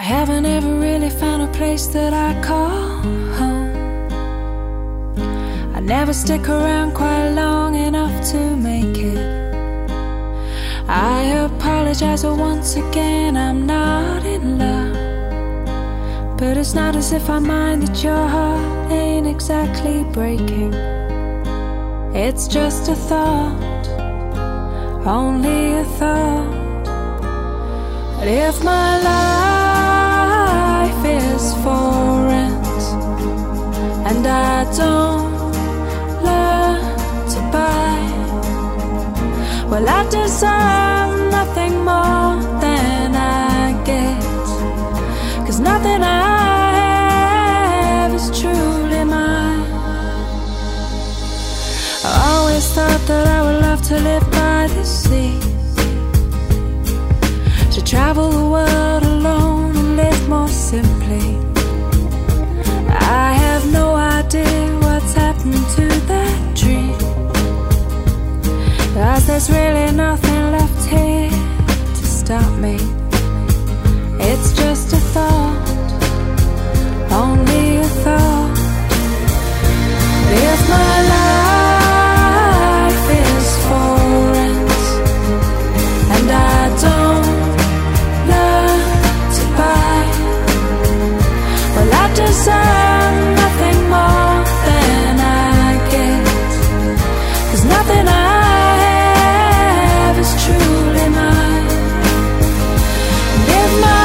haven't ever really found a place that I call home. I never stick around quite long enough to make it. I apologize, but once again I'm not in love. But it's not as if I mind that your heart ain't exactly breaking. It's just a thought, only a thought. But if my life is for rent and I don't learn to buy, well, I deserve nothing more than I get. 'Cause nothing I have is truly mine. I always thought that I would love to live by the sea, to travel the world alone and live more simply. I have no idea what's happened to that dream, 'cause there's really nothing left here to stop me. It's just a thought, only a thought. If my life is for rent and I don't learn to buy, well, I deserve nothing more than I get. 'Cause nothing I have is truly mine. And if my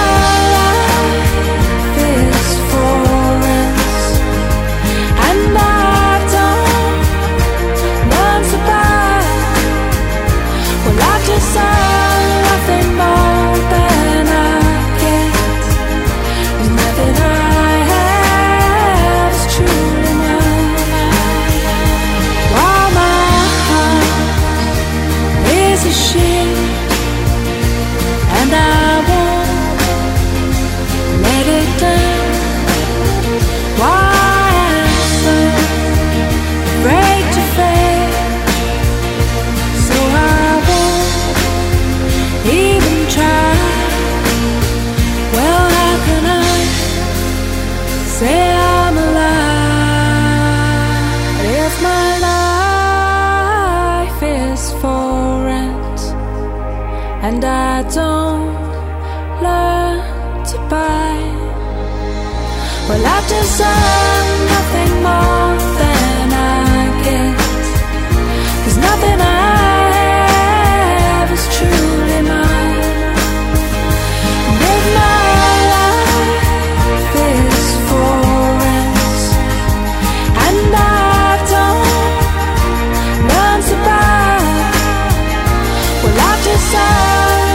and I don't learn to buy, well, I deserve nothing more than I get. 'Cause nothing I have is truly mine. And if my life is for rent and I don't learn to buy, well, I deserve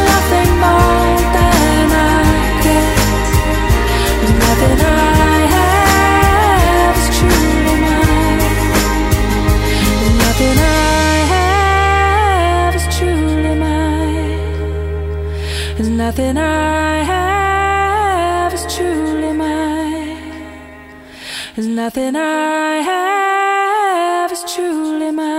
nothing I have is truly mine. There's nothing I have is truly mine.